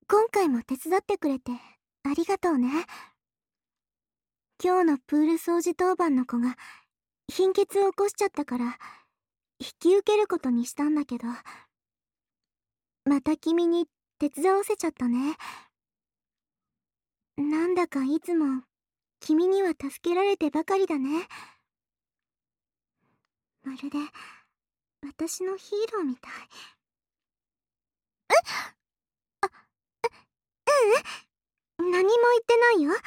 今回も手伝ってくれてありがとうね。今日のプール掃除当番の子が貧血を起こしちゃったから引き受けることにしたんだけど、また君に手伝わせちゃったね。なんだかいつも君には助けられてばかりだね。まるで私のヒーローみたい。ううん、何も言ってないよ。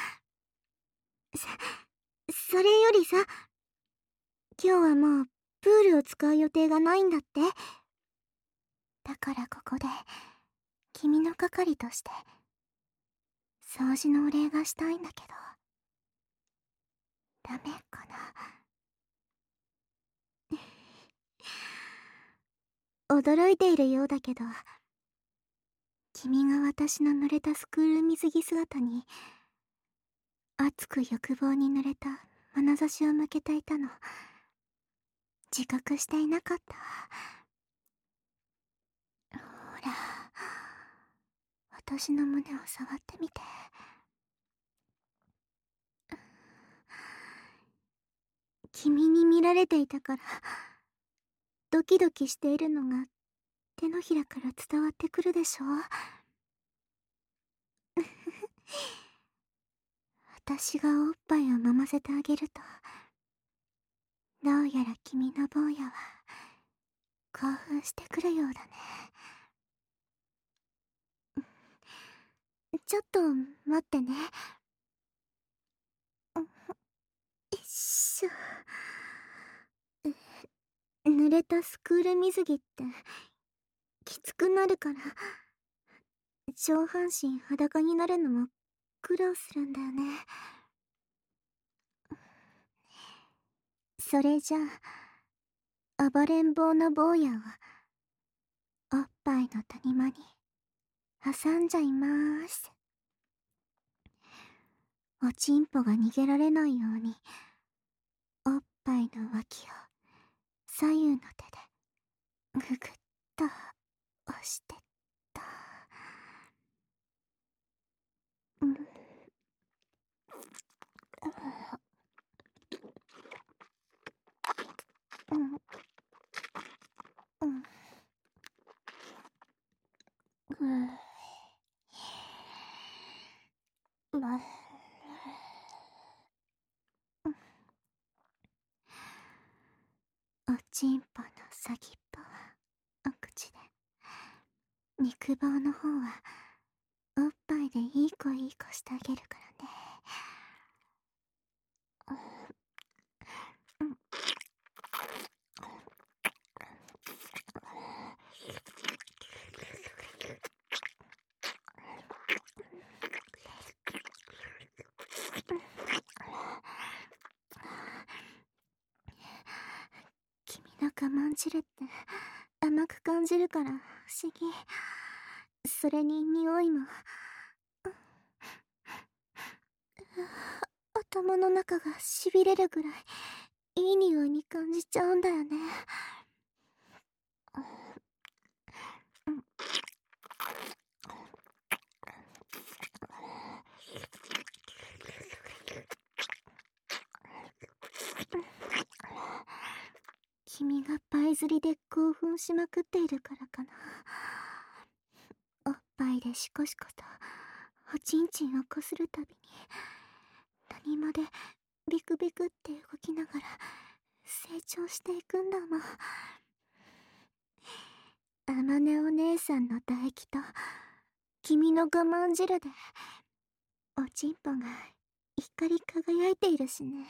それよりさ、今日はもうプールを使う予定がないんだって。だからここで君の係として掃除のお礼がしたいんだけど、ダメかな。驚いているようだけど、君が私の濡れたスクール水着姿に熱く欲望に濡れた眼差しを向けていたの自覚していなかった。ほら、私の胸を触ってみて。君に見られていたからドキドキしているのが手のひらから伝わってくるでしょ。私がおっぱいを飲ませてあげると、どうやら君の坊やは興奮してくるようだね。ちょっと待ってね。よいしょ。濡れたスクール水着ってきつくなるから、上半身裸になるのも苦労するんだよね。それじゃあ暴れん坊の坊やをおっぱいの谷間に挟んじゃいまーす。おちんぽが逃げられないようにおっぱいの脇を左右の手でぐぐっと押してった。うんうんうんまおちんぽの先っぽはお口で、肉棒の方はおっぱいでいい子いい子してあげるからね。君の我慢汁って甘く感じるから不思議。それに匂いも頭の中がしびれるぐらいいい匂いに感じちゃうんだよね。君がパイ釣りで興奮しまくっているからかな。おっぱいでシコシコとおちんちんをこするたびに谷間でビクビクって動きながら成長していくんだもん。あまねお姉さんの唾液と君の我慢汁でおちんぽが光り輝いているしね。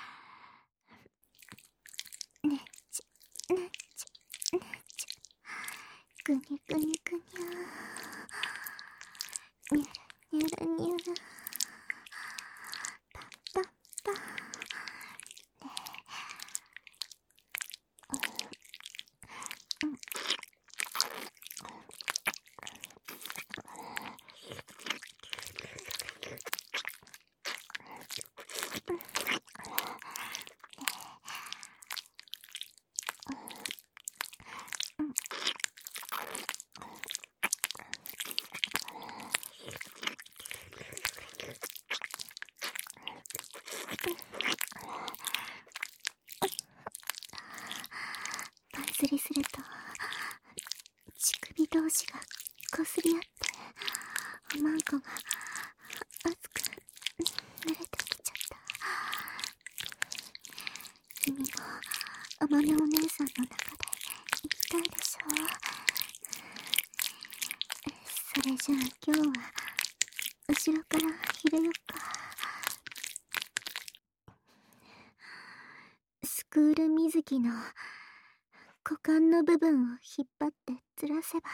ねちねちねちぐにゅぐにゅぐにゅにゅるにゅるにゅるパンパンパン。 りすると乳首同士がこすり合っておまんこが熱く濡れてきちゃった。君もあまねお姉さんの中で行きたいでしょ。それじゃあ今日は後ろから入れよっか。スクール水着の股間の部分を引っ張ってずらせば、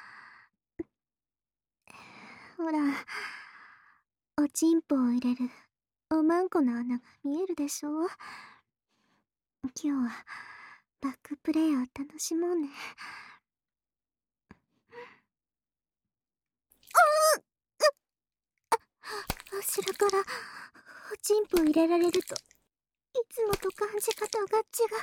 ほら、おちんぽを入れるおまんこの穴が見えるでしょ。今日はバックプレイを楽しもうね。後ろからおちんぽ入れられるといつもと感じ方が違う。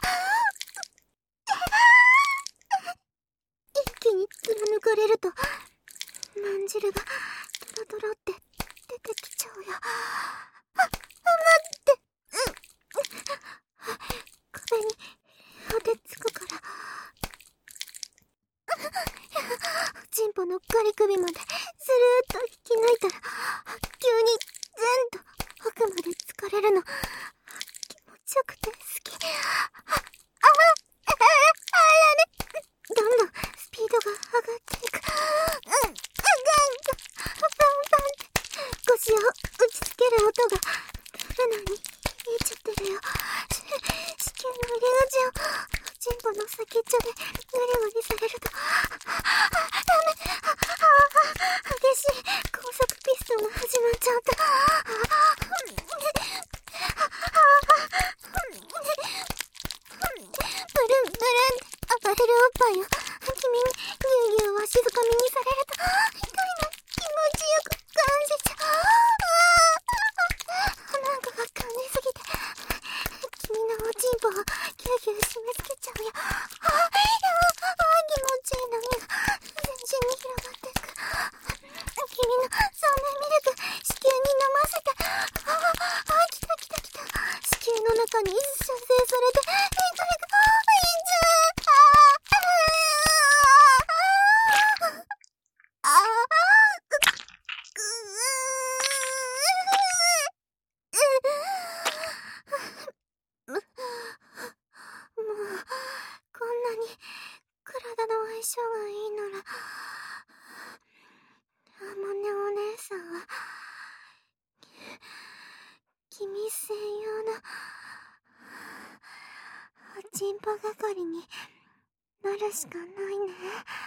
一気に貫かれるとまんじるがドロドロって出てきちゃうよ。待って、壁に当てつくから。おちんぽのガリ首までスルーッと引き抜いたら急に全と奥まで疲れるの。気持ちよくて好き。どんどんスピードが上がっていく。バンバンって腰を打ちつける音がブルナに見えちゃってるよ。子宮の入り口をおちんぽの先っちょでグリグリされるとダメ。激しい高速ピストンが始まっちゃった。ブルンブルンって暴れるおっぱいを君にぎゅうぎゅうわしづかみにされると痛いの気持ちよく感じちゃう。なんかが感じすぎて君のおちんぽをぎゅうぎゅう締め付けちゃうよ。気持ちいい波が全身に広がっていく。君のそうめんミルク子宮に飲ませて。来た来た来た。子宮の中に射精されてもうこんなに体の相性がいいならあまねお姉さんは君専用のおちんぽ係になるしかないね。